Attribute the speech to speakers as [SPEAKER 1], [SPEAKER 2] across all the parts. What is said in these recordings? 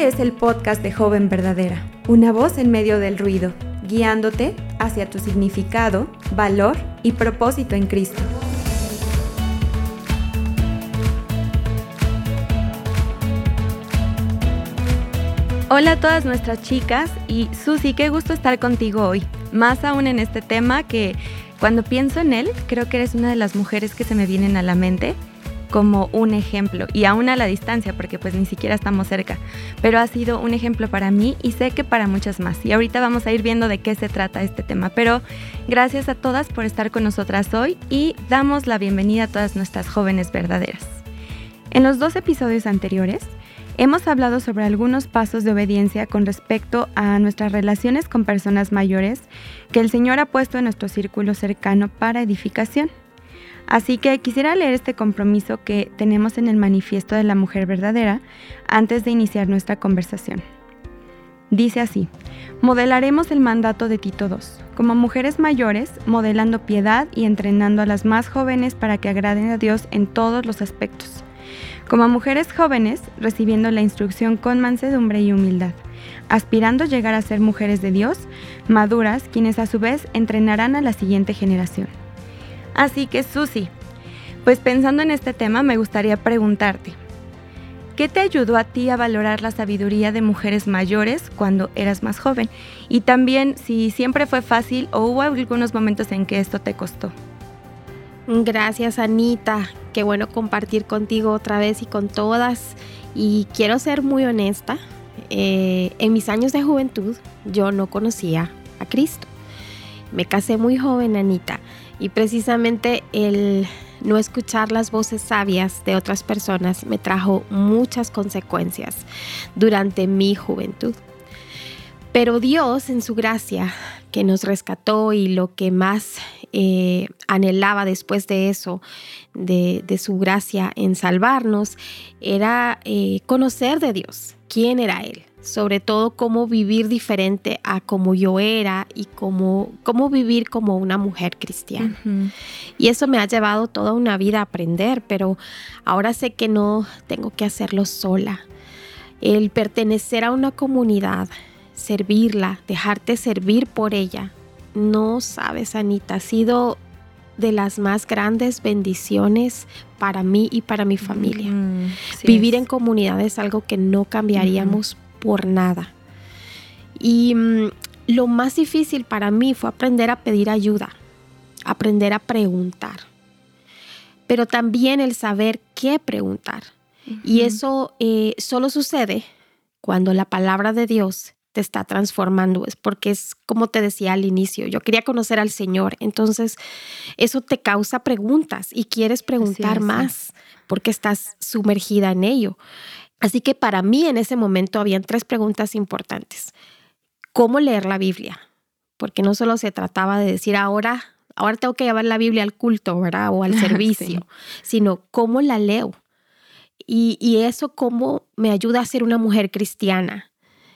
[SPEAKER 1] Este es el podcast de Joven Verdadera, una voz en medio del ruido, guiándote hacia tu significado, valor y propósito en Cristo. Hola a todas nuestras chicas y Susi, qué gusto estar contigo hoy, más aún en este tema que cuando pienso en él, creo que eres una de las mujeres que se me vienen a la mente como un ejemplo, y aún a la distancia, porque pues ni siquiera estamos cerca, pero ha sido un ejemplo para mí y sé que para muchas más. Y ahorita vamos a ir viendo de qué se trata este tema, pero gracias a todas por estar con nosotras hoy y damos la bienvenida a todas nuestras jóvenes verdaderas. En los 2 episodios anteriores, hemos hablado sobre algunos pasos de obediencia con respecto a nuestras relaciones con personas mayores que el Señor ha puesto en nuestro círculo cercano para edificación. Así que quisiera leer este compromiso que tenemos en el Manifiesto de la Mujer Verdadera antes de iniciar nuestra conversación. Dice así: modelaremos el mandato de Tito II, como mujeres mayores, modelando piedad y entrenando a las más jóvenes para que agraden a Dios en todos los aspectos. Como mujeres jóvenes, recibiendo la instrucción con mansedumbre y humildad, aspirando a llegar a ser mujeres de Dios, maduras, quienes a su vez entrenarán a la siguiente generación. Así que Susi, pues pensando en este tema me gustaría preguntarte, ¿qué te ayudó a ti a valorar la sabiduría de mujeres mayores cuando eras más joven? Y también si siempre fue fácil o hubo algunos momentos en que esto te costó.
[SPEAKER 2] Gracias, Anita. Qué bueno compartir contigo otra vez y con todas. Y quiero ser muy honesta. En mis años de juventud yo no conocía a Cristo. Me casé muy joven, Anita. Y precisamente el no escuchar las voces sabias de otras personas me trajo muchas consecuencias durante mi juventud. Pero Dios, en su gracia, que nos rescató y lo que más anhelaba después de eso, de su gracia en salvarnos, era conocer de Dios, quién era Él. Sobre todo cómo vivir diferente a como yo era y cómo vivir como una mujer cristiana. Uh-huh. Y eso me ha llevado toda una vida a aprender, pero ahora sé que no tengo que hacerlo sola. El pertenecer a una comunidad, servirla, dejarte servir por ella, no sabes, Anita, ha sido de las más grandes bendiciones para mí y para mi familia. Sí, vivir en comunidad es algo que no cambiaríamos por nada. Y lo más difícil para mí fue aprender a pedir ayuda, aprender a preguntar, pero también el saber qué preguntar. Y eso solo sucede cuando la palabra de Dios te está transformando. Es porque es como te decía al inicio, yo quería conocer al Señor, entonces eso te causa preguntas y quieres preguntar más porque estás sumergida en ello. Así que para mí en ese momento habían 3 preguntas importantes. ¿Cómo leer la Biblia? Porque no solo se trataba de decir ahora tengo que llevar la Biblia al culto, ¿verdad? O al servicio, sino ¿cómo la leo? Y eso cómo me ayuda a ser una mujer cristiana.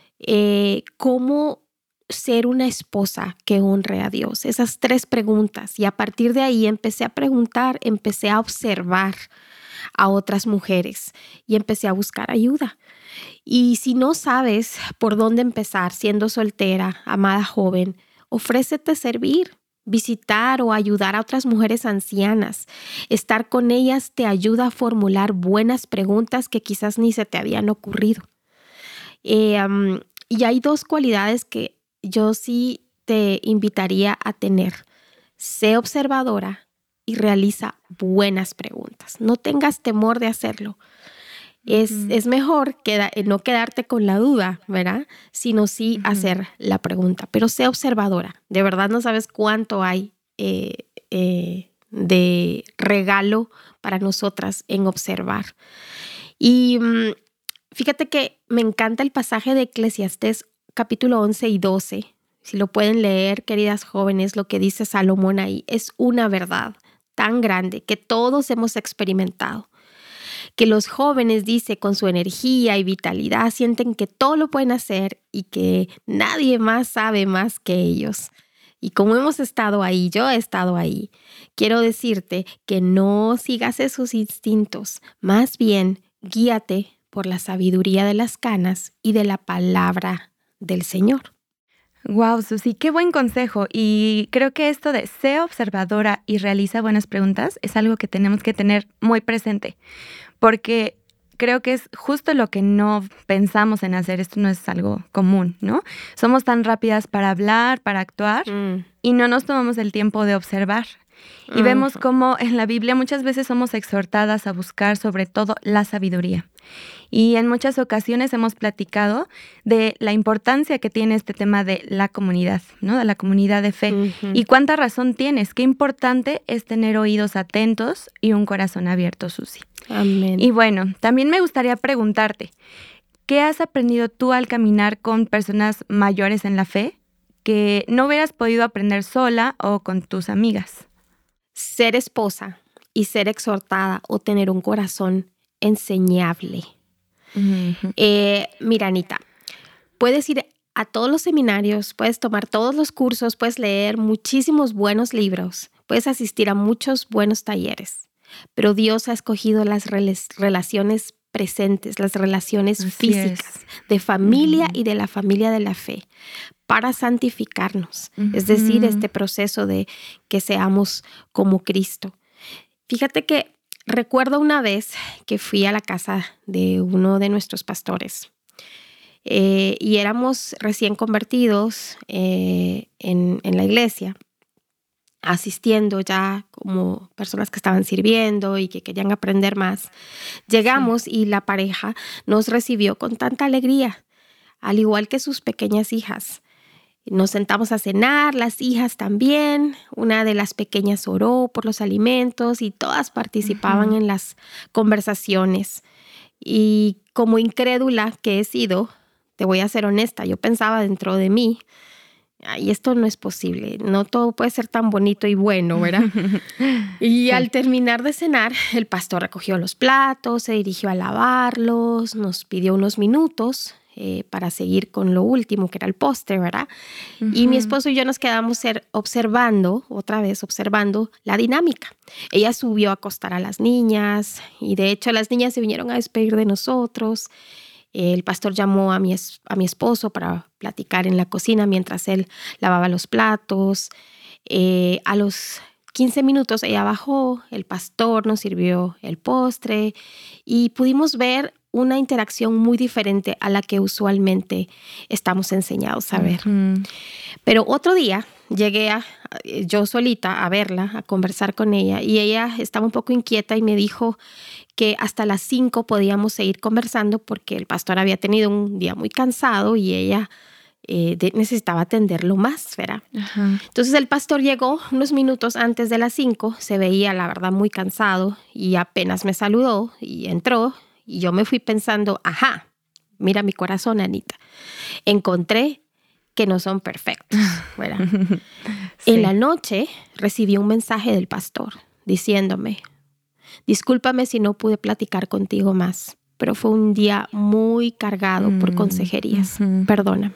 [SPEAKER 2] ¿Cómo ser una esposa que honre a Dios? Esas 3 preguntas. Y a partir de ahí empecé a preguntar, empecé a observar a otras mujeres y empecé a buscar ayuda. Y si no sabes por dónde empezar siendo soltera, amada joven, ofrécete servir, visitar o ayudar a otras mujeres ancianas. Estar con ellas te ayuda a formular buenas preguntas que quizás ni se te habían ocurrido. Y hay 2 cualidades que yo sí te invitaría a tener. Sé observadora y realiza buenas preguntas. No tengas temor de hacerlo. Es mejor no quedarte con la duda, ¿verdad? Sino sí hacer la pregunta. Pero sé observadora. De verdad no sabes cuánto hay de regalo para nosotras en observar. Y fíjate que me encanta el pasaje de Eclesiastés capítulo 11 y 12. Si lo pueden leer, queridas jóvenes, lo que dice Salomón ahí es una verdad tan grande que todos hemos experimentado. Que los jóvenes, dice, con su energía y vitalidad, sienten que todo lo pueden hacer y que nadie más sabe más que ellos. Y como hemos estado ahí, yo he estado ahí, quiero decirte que no sigas esos instintos, más bien guíate por la sabiduría de las canas y de la palabra del Señor.
[SPEAKER 1] Wow, Susi, qué buen consejo. Y creo que esto de sé observadora y realiza buenas preguntas es algo que tenemos que tener muy presente, porque creo que es justo lo que no pensamos en hacer. Esto no es algo común, ¿no? Somos tan rápidas para hablar, para actuar, y no nos tomamos el tiempo de observar. Y vemos cómo en la Biblia muchas veces somos exhortadas a buscar sobre todo la sabiduría. Y en muchas ocasiones hemos platicado de la importancia que tiene este tema de la comunidad, ¿no? De la comunidad de fe. Y cuánta razón tienes, qué importante es tener oídos atentos y un corazón abierto, Susi.
[SPEAKER 2] Amén.
[SPEAKER 1] Y bueno, también me gustaría preguntarte, ¿qué has aprendido tú al caminar con personas mayores en la fe que no hubieras podido aprender sola o con tus amigas?
[SPEAKER 2] Ser esposa y ser exhortada o tener un corazón enseñable. Mira, Anita, puedes ir a todos los seminarios, puedes tomar todos los cursos, puedes leer muchísimos buenos libros, puedes asistir a muchos buenos talleres, pero Dios ha escogido las relaciones presentes, las relaciones físicas de familia y de la familia de la fe para santificarnos, es decir, este proceso de que seamos como Cristo. Fíjate que recuerdo una vez que fui a la casa de uno de nuestros pastores y éramos recién convertidos en la iglesia, asistiendo ya como personas que estaban sirviendo y que querían aprender más. Llegamos y la pareja nos recibió con tanta alegría, al igual que sus pequeñas hijas. Nos sentamos a cenar, las hijas también. Una de las pequeñas oró por los alimentos y todas participaban en las conversaciones. Y como incrédula que he sido, te voy a ser honesta, yo pensaba dentro de mí, ay, esto no es posible, no todo puede ser tan bonito y bueno, ¿verdad? Y al terminar de cenar, el pastor recogió los platos, se dirigió a lavarlos, nos pidió unos minutos para seguir con lo último, que era el postre, ¿verdad? Y mi esposo y yo nos quedamos observando la dinámica. Ella subió a acostar a las niñas y de hecho las niñas se vinieron a despedir de nosotros. El pastor llamó a mi esposo para platicar en la cocina mientras él lavaba los platos. A los 15 minutos ella bajó, el pastor nos sirvió el postre y pudimos ver una interacción muy diferente a la que usualmente estamos enseñados a ver. Pero otro día llegué yo solita a verla, a conversar con ella y ella estaba un poco inquieta y me dijo que hasta las 5 podíamos seguir conversando porque el pastor había tenido un día muy cansado y ella necesitaba atenderlo más, ¿verdad? Entonces el pastor llegó unos minutos antes de las 5, se veía la verdad muy cansado y apenas me saludó y entró y yo me fui pensando, mira mi corazón, Anita, encontré que no son perfectos, ¿verdad? Sí. En la noche recibí un mensaje del pastor diciéndome, discúlpame si no pude platicar contigo más, pero fue un día muy cargado por consejerías. Perdóname.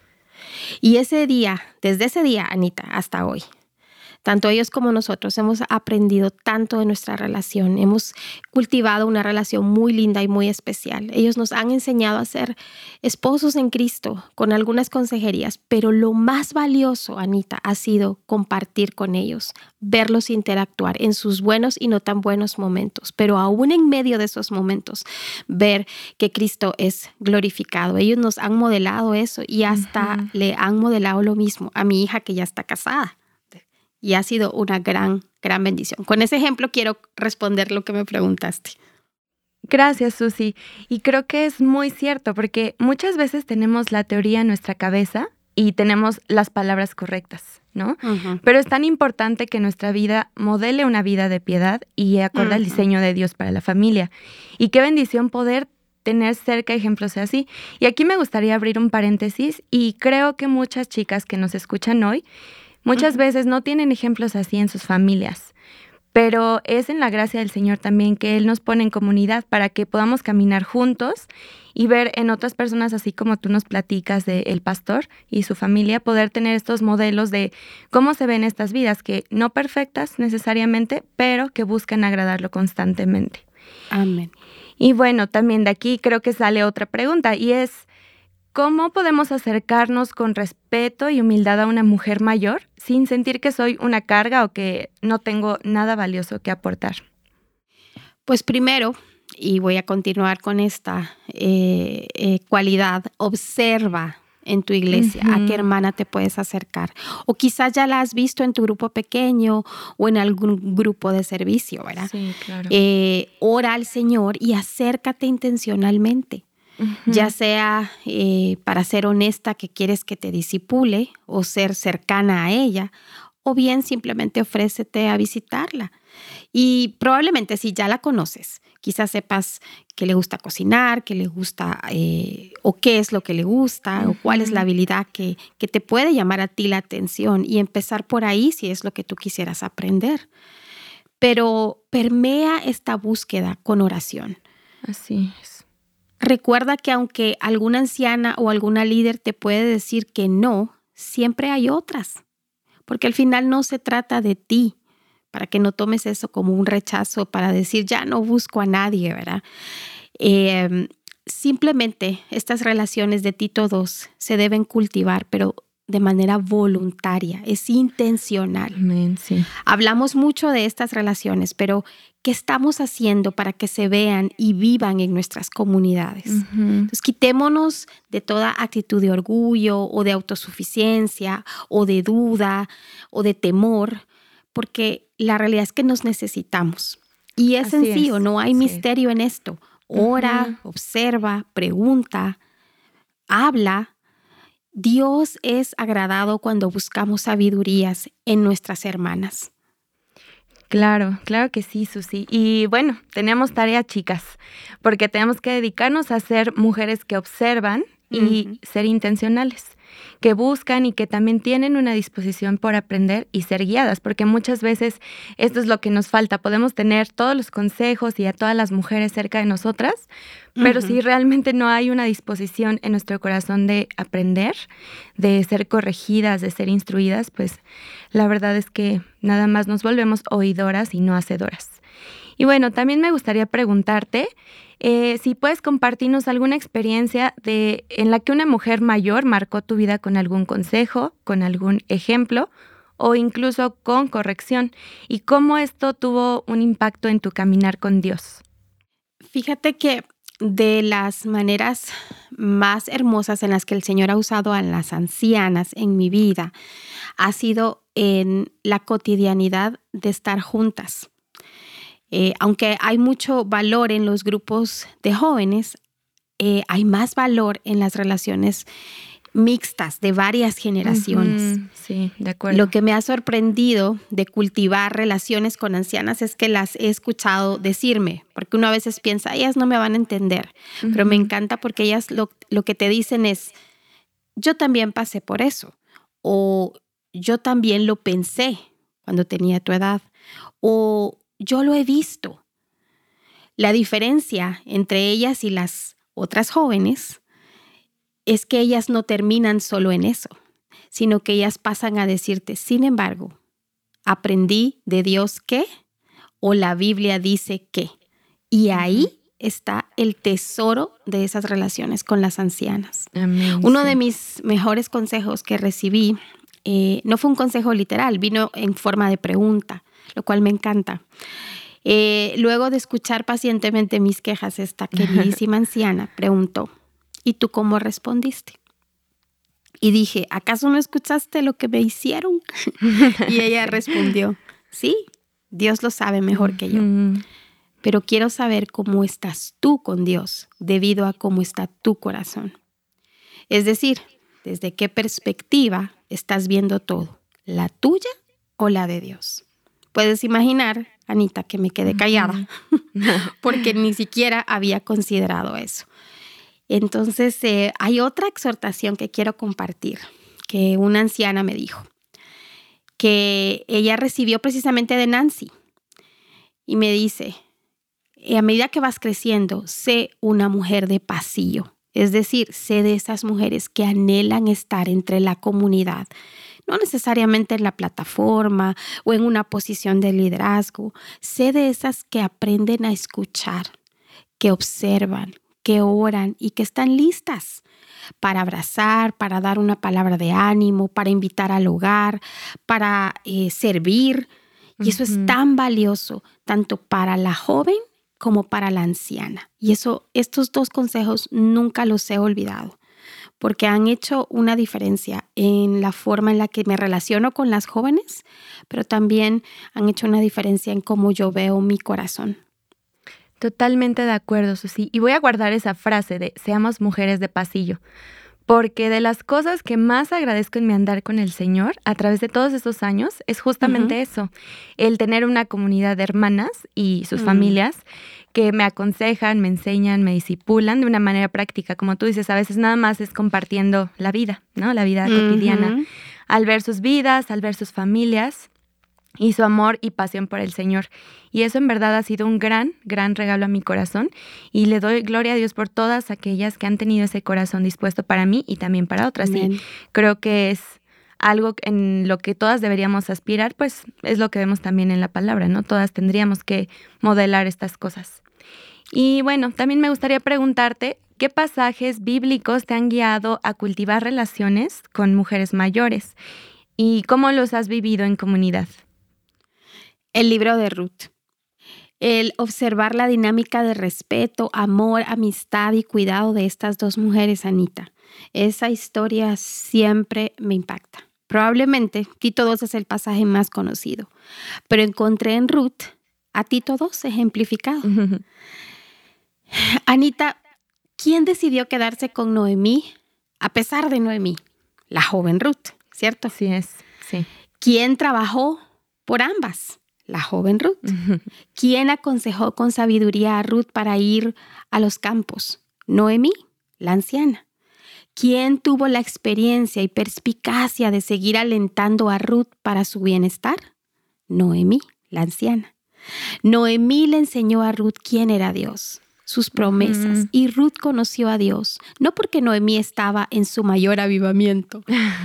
[SPEAKER 2] Y desde ese día, Anita, hasta hoy, tanto ellos como nosotros hemos aprendido tanto de nuestra relación. Hemos cultivado una relación muy linda y muy especial. Ellos nos han enseñado a ser esposos en Cristo con algunas consejerías, pero lo más valioso, Anita, ha sido compartir con ellos, verlos interactuar en sus buenos y no tan buenos momentos, pero aún en medio de esos momentos, ver que Cristo es glorificado. Ellos nos han modelado eso y hasta le han modelado lo mismo a mi hija que ya está casada. Y ha sido una gran, gran bendición. Con ese ejemplo quiero responder lo que me preguntaste.
[SPEAKER 1] Gracias, Susi. Y creo que es muy cierto porque muchas veces tenemos la teoría en nuestra cabeza y tenemos las palabras correctas, ¿no? Pero es tan importante que nuestra vida modele una vida de piedad y acorde al diseño de Dios para la familia. Y qué bendición poder tener cerca ejemplos así. Y aquí me gustaría abrir un paréntesis y creo que muchas chicas que nos escuchan hoy muchas veces no tienen ejemplos así en sus familias, pero es en la gracia del Señor también que Él nos pone en comunidad para que podamos caminar juntos y ver en otras personas, así como tú nos platicas del pastor y su familia, poder tener estos modelos de cómo se ven estas vidas, que no perfectas necesariamente, pero que buscan agradarlo constantemente.
[SPEAKER 2] Amén.
[SPEAKER 1] Y bueno, también de aquí creo que sale otra pregunta y es, ¿cómo podemos acercarnos con respeto y humildad a una mujer mayor sin sentir que soy una carga o que no tengo nada valioso que aportar?
[SPEAKER 2] Pues primero, y voy a continuar con esta cualidad, observa en tu iglesia a qué hermana te puedes acercar. O quizás ya la has visto en tu grupo pequeño o en algún grupo de servicio, ¿verdad?
[SPEAKER 1] Sí, claro.
[SPEAKER 2] Ora al Señor y acércate intencionalmente. Ya sea para ser honesta que quieres que te discipule o ser cercana a ella, o bien simplemente ofrécete a visitarla. Y probablemente si ya la conoces, quizás sepas que le gusta cocinar, que le gusta o qué es lo que le gusta o cuál es la habilidad que te puede llamar a ti la atención y empezar por ahí si es lo que tú quisieras aprender. Pero permea esta búsqueda con oración.
[SPEAKER 1] Así es.
[SPEAKER 2] Recuerda que aunque alguna anciana o alguna líder te puede decir que no, siempre hay otras, porque al final no se trata de ti, para que no tomes eso como un rechazo para decir ya no busco a nadie, ¿verdad? Simplemente estas relaciones de Tito 2 se deben cultivar, pero de manera voluntaria, es intencional.
[SPEAKER 1] Amén, sí.
[SPEAKER 2] Hablamos mucho de estas relaciones, pero ¿qué estamos haciendo para que se vean y vivan en nuestras comunidades? Entonces, quitémonos de toda actitud de orgullo o de autosuficiencia o de duda o de temor, porque la realidad es que nos necesitamos. Y es sencillo, no hay misterio en esto. Ora, observa, pregunta, habla. Dios es agradado cuando buscamos sabidurías en nuestras hermanas.
[SPEAKER 1] Claro, claro que sí, Susi. Y bueno, tenemos tarea, chicas, porque tenemos que dedicarnos a ser mujeres que observan y ser intencionales, que buscan y que también tienen una disposición por aprender y ser guiadas, porque muchas veces esto es lo que nos falta. Podemos tener todos los consejos y a todas las mujeres cerca de nosotras, pero si realmente no hay una disposición en nuestro corazón de aprender, de ser corregidas, de ser instruidas, pues la verdad es que nada más nos volvemos oidoras y no hacedoras. Y bueno, también me gustaría preguntarte si puedes compartirnos alguna experiencia en la que una mujer mayor marcó tu vida con algún consejo, con algún ejemplo o incluso con corrección, y cómo esto tuvo un impacto en tu caminar con Dios.
[SPEAKER 2] Fíjate que de las maneras más hermosas en las que el Señor ha usado a las ancianas en mi vida ha sido en la cotidianidad de estar juntas. Aunque hay mucho valor en los grupos de jóvenes, hay más valor en las relaciones mixtas de varias generaciones.
[SPEAKER 1] Sí, de acuerdo.
[SPEAKER 2] Lo que me ha sorprendido de cultivar relaciones con ancianas es que las he escuchado decirme, porque uno a veces piensa, ellas no me van a entender, pero me encanta porque ellas lo que te dicen es, yo también pasé por eso, o yo también lo pensé cuando tenía tu edad, o yo lo he visto. La diferencia entre ellas y las otras jóvenes es que ellas no terminan solo en eso, sino que ellas pasan a decirte, sin embargo, aprendí de Dios que, o la Biblia dice que. Y ahí está el tesoro de esas relaciones con las ancianas.
[SPEAKER 1] Amén,
[SPEAKER 2] Uno de mis mejores consejos que recibí, no fue un consejo literal, vino en forma de pregunta, lo cual me encanta. Luego de escuchar pacientemente mis quejas, esta queridísima anciana preguntó, ¿y tú cómo respondiste? Y dije, ¿acaso no escuchaste lo que me hicieron? Y ella respondió, sí, Dios lo sabe mejor que yo. Pero quiero saber cómo estás tú con Dios debido a cómo está tu corazón. Es decir, ¿desde qué perspectiva estás viendo todo? ¿La tuya o la de Dios? Puedes imaginar, Anita, que me quedé callada porque ni siquiera había considerado eso. Entonces, hay otra exhortación que quiero compartir, que una anciana me dijo, que ella recibió precisamente de Nancy. Y me dice, a medida que vas creciendo, sé una mujer de pasillo. Es decir, sé de esas mujeres que anhelan estar entre la comunidad, no necesariamente en la plataforma o en una posición de liderazgo. Sé de esas que aprenden a escuchar, que observan, que oran y que están listas para abrazar, para dar una palabra de ánimo, para invitar al hogar, para servir. Y eso es tan valioso, tanto para la joven como para la anciana. Y estos 2 consejos nunca los he olvidado, porque han hecho una diferencia en la forma en la que me relaciono con las jóvenes, pero también han hecho una diferencia en cómo yo veo mi corazón.
[SPEAKER 1] Totalmente de acuerdo, Susi. Y voy a guardar esa frase de seamos mujeres de pasillo, porque de las cosas que más agradezco en mi andar con el Señor a través de todos estos años es justamente eso, el tener una comunidad de hermanas y sus familias que me aconsejan, me enseñan, me disipulan de una manera práctica. Como tú dices, a veces nada más es compartiendo la vida, ¿no? La vida cotidiana. Al ver sus vidas, al ver sus familias y su amor y pasión por el Señor. Y eso en verdad ha sido un gran, gran regalo a mi corazón y le doy gloria a Dios por todas aquellas que han tenido ese corazón dispuesto para mí y también para otras.
[SPEAKER 2] Amén.
[SPEAKER 1] Y creo que es algo en lo que todas deberíamos aspirar, pues es lo que vemos también en la palabra, ¿no? Todas tendríamos que modelar estas cosas. Y bueno, también me gustaría preguntarte, ¿qué pasajes bíblicos te han guiado a cultivar relaciones con mujeres mayores? ¿Y cómo los has vivido en comunidad?
[SPEAKER 2] El libro de Ruth. El observar la dinámica de respeto, amor, amistad y cuidado de estas 2 mujeres, Anita. Esa historia siempre me impacta. Probablemente Tito 2 es el pasaje más conocido, pero encontré en Ruth a Tito 2 ejemplificado. Anita, ¿quién decidió quedarse con Noemí a pesar de Noemí? La joven Ruth, ¿cierto?
[SPEAKER 1] Así es, sí.
[SPEAKER 2] ¿Quién trabajó por ambas? La joven Ruth. ¿Quién aconsejó con sabiduría a Ruth para ir a los campos? Noemí, la anciana. ¿Quién tuvo la experiencia y perspicacia de seguir alentando a Ruth para su bienestar? Noemí, la anciana. Noemí le enseñó a Ruth quién era Dios, sus promesas, y Ruth conoció a Dios, no porque Noemí estaba en su mayor avivamiento,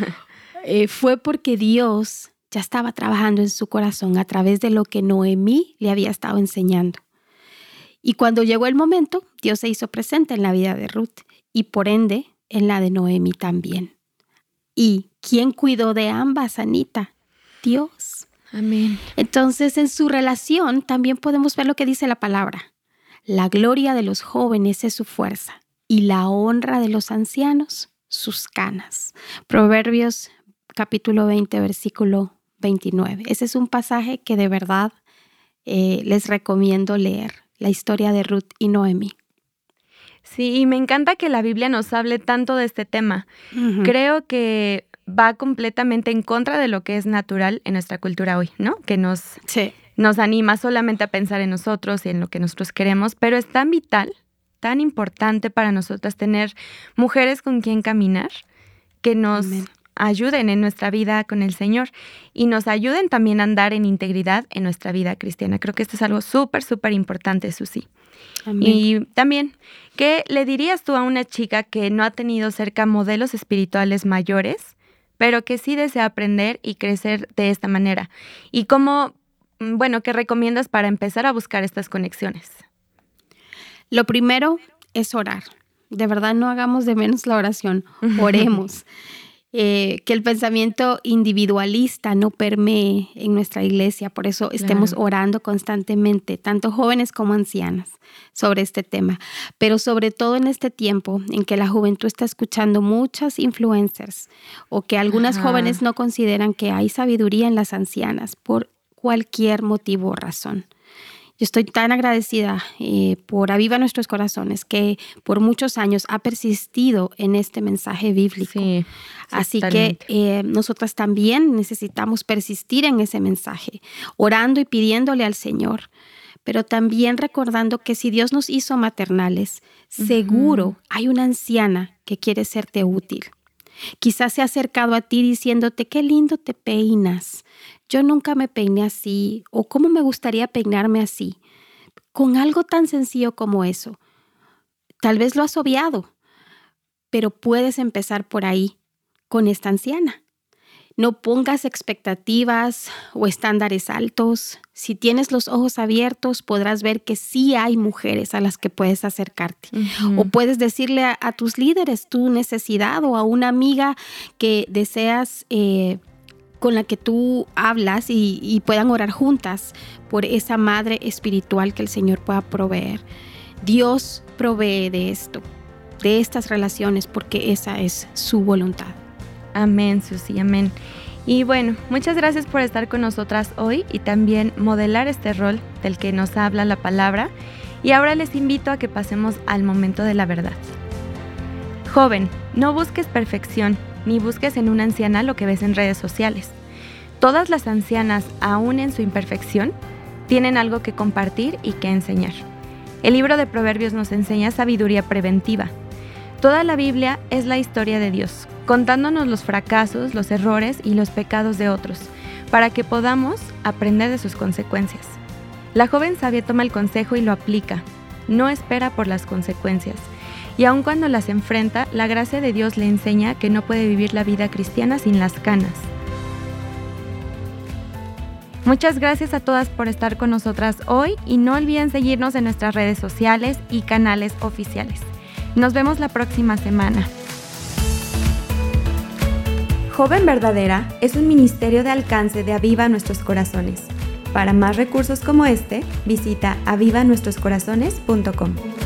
[SPEAKER 2] fue porque Dios ya estaba trabajando en su corazón a través de lo que Noemí le había estado enseñando. Y cuando llegó el momento, Dios se hizo presente en la vida de Ruth y por ende en la de Noemí también. ¿Y quién cuidó de ambas, Anita? Dios.
[SPEAKER 1] Amén.
[SPEAKER 2] Entonces, en su relación también podemos ver lo que dice la palabra. La gloria de los jóvenes es su fuerza y la honra de los ancianos, sus canas. Proverbios capítulo 20, versículo 29. Ese es un pasaje que de verdad les recomiendo leer, la historia de Ruth y Noemí.
[SPEAKER 1] Sí, y me encanta que la Biblia nos hable tanto de este tema. Creo que va completamente en contra de lo que es natural en nuestra cultura hoy, ¿no? Que nos anima solamente a pensar en nosotros y en lo que nosotros queremos, pero es tan vital, tan importante para nosotras tener mujeres con quien caminar, que nos ayuden en nuestra vida con el Señor y nos ayuden también a andar en integridad en nuestra vida cristiana. Creo que esto es algo súper, súper importante, Susi. Amén. Y también, ¿qué le dirías tú a una chica que no ha tenido cerca modelos espirituales mayores, pero que sí desea aprender y crecer de esta manera? ¿Y cómo, qué recomiendas para empezar a buscar estas conexiones?
[SPEAKER 2] Lo primero es orar. De verdad, no hagamos de menos la oración. Oremos. Que el pensamiento individualista no permee en nuestra iglesia. Por eso estemos orando constantemente, tanto jóvenes como ancianas, sobre este tema. Pero sobre todo en este tiempo en que la juventud está escuchando muchas influencers o que algunas jóvenes no consideran que hay sabiduría en las ancianas por cualquier motivo o razón. Yo estoy tan agradecida por Aviva Nuestros Corazones, que por muchos años ha persistido en este mensaje bíblico. Sí, así totalmente. Que nosotras también necesitamos persistir en ese mensaje, orando y pidiéndole al Señor, pero también recordando que si Dios nos hizo maternales, seguro hay una anciana que quiere serte útil. Quizás se ha acercado a ti diciéndote, qué lindo te peinas. Yo nunca me peiné así, o cómo me gustaría peinarme así. Con algo tan sencillo como eso. Tal vez lo has obviado, pero puedes empezar por ahí, con esta anciana. No pongas expectativas o estándares altos. Si tienes los ojos abiertos, podrás ver que sí hay mujeres a las que puedes acercarte. O puedes decirle a tus líderes tu necesidad, o a una amiga que deseas con la que tú hablas y puedan orar juntas por esa madre espiritual que el Señor pueda proveer. Dios provee de esto, de estas relaciones, porque esa es su voluntad.
[SPEAKER 1] Amén, Susi, amén. Y bueno, muchas gracias por estar con nosotras hoy y también modelar este rol del que nos habla la palabra. Y ahora les invito a que pasemos al momento de la verdad. Joven, no busques perfección, ni busques en una anciana lo que ves en redes sociales. Todas las ancianas, aún en su imperfección, tienen algo que compartir y que enseñar. El libro de Proverbios nos enseña sabiduría preventiva. Toda la Biblia es la historia de Dios, contándonos los fracasos, los errores y los pecados de otros, para que podamos aprender de sus consecuencias. La joven sabia toma el consejo y lo aplica, no espera por las consecuencias. Y aun cuando las enfrenta, la gracia de Dios le enseña que no puede vivir la vida cristiana sin las canas. Muchas gracias a todas por estar con nosotras hoy y no olviden seguirnos en nuestras redes sociales y canales oficiales. Nos vemos la próxima semana. Joven Verdadera es un ministerio de alcance de Aviva Nuestros Corazones. Para más recursos como este, visita avivanuestroscorazones.com.